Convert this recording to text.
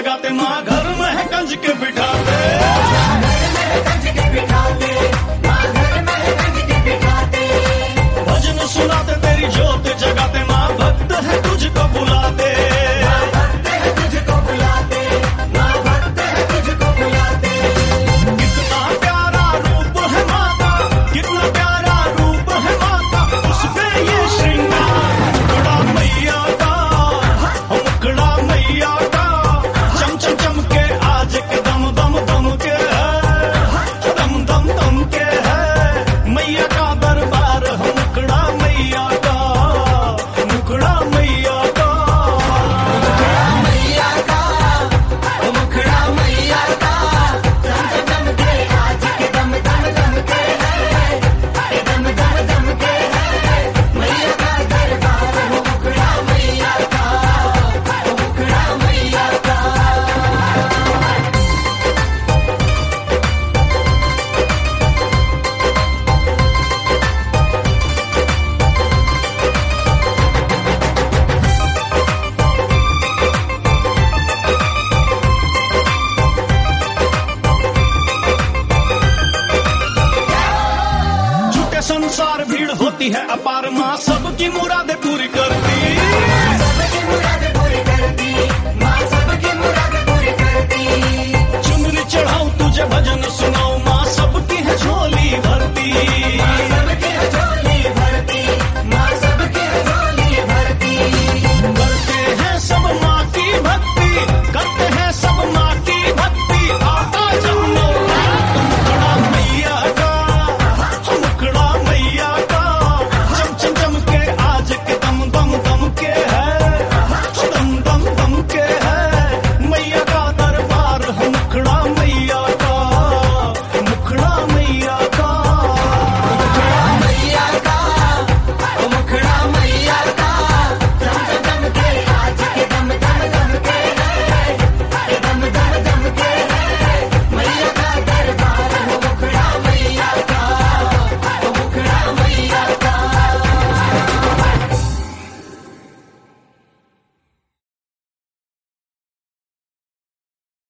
जगाते माँ घर में है कंज के बिठाते। भजन सुनाते तेरी ज्योत जगाते माँ भक्त है तुझको बुलाते। कितना प्यारा रूप है माँ का, कितना प्यारा रूप है माँ का, उस पे ये श्रृंगार मुखड़ा मैया का, मुखड़ा मैया का चम चम चम के आज के दम दम दम के है, दम दम दम के है मैया का दरबार है, मुखड़ा मैया का, मुखड़ा मैया का, मैया का, मुखड़ा मैया का चम चम के आज के दम दम दम के है, दम दम दम के है मैया का दरबार हो, मुखड़ा मैया का, मुखड़ा मैया का। झूठे संसार भीड़ होती है अपार माँ सबकी मुरादें